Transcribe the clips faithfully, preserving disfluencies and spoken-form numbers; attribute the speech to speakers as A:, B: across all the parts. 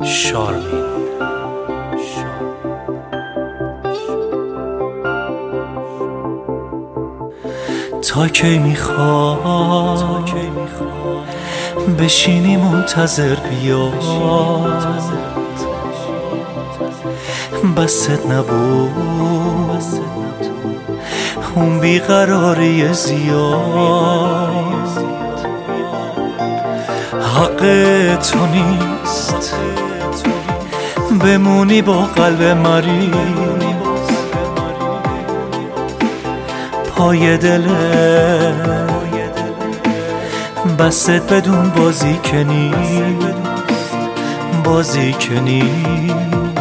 A: شارمین. تا کی میخواد بشینی منتظر بیاد؟ بست نبود اون بیقراری زیاد. حق تو نیست بمونی با قلب مریض پای دله، بست بدون بازی کنی بازی کنی.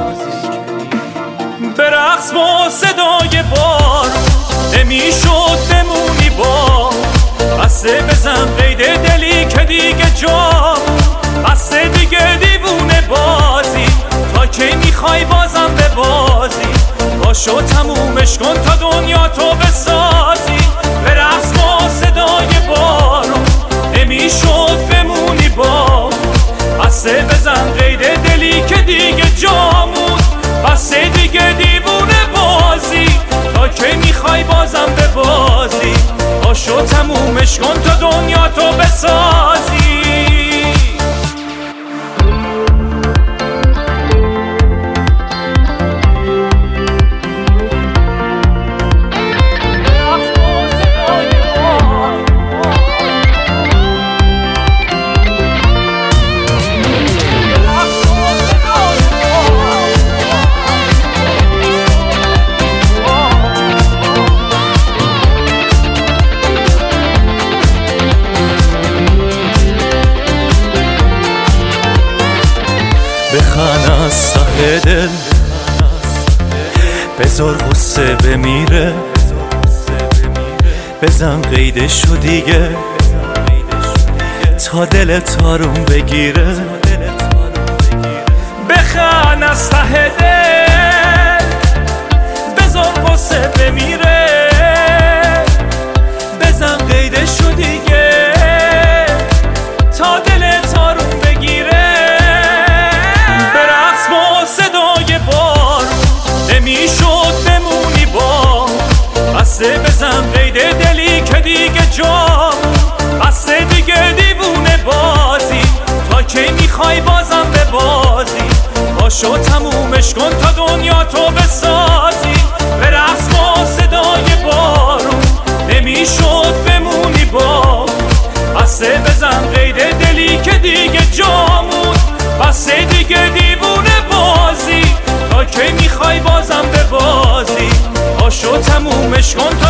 A: برقص با صدای بار نمیشد بمونی با بسته بزن قید دلی که دیگه جام بسته دیگه دیوونه بازی. تا کی میخوای بازم به بازی؟ باشو تمومش کن تا دنیا تو بسازی. برقص با صدای بارون نمیشد بمونی با بسته بزن قید دلی که دیگه جامون بسته دیگه دیوونه بازی. تا کی میخوای بازم به بازی؟ باشو تمومش کن تا دنیا تو بسازی. بخن از ته دل بذار غصه بمیره، بزن قیدشو دیگه تا دلت آروم بگیره. بخن از ته دل بذار غصه بمیره، بزن قیدشو دیگه تا دلت آروم بگیره. نمیشد بمونی با بسته بزن قید دلی که دیگه جام بسته دیگه دیوونه بازی. تا کی میخوای بازم به بازی؟ باشو تمومش کن تا دنیا تو بسازی. برقص با صدای بارون نمیشد بمونی با بسته بزن قید دلی که دیگه جامون بسته دیگه دیوونه بازی. تا کی میخوای بازم به بازی؟ باشو تمومش کن تا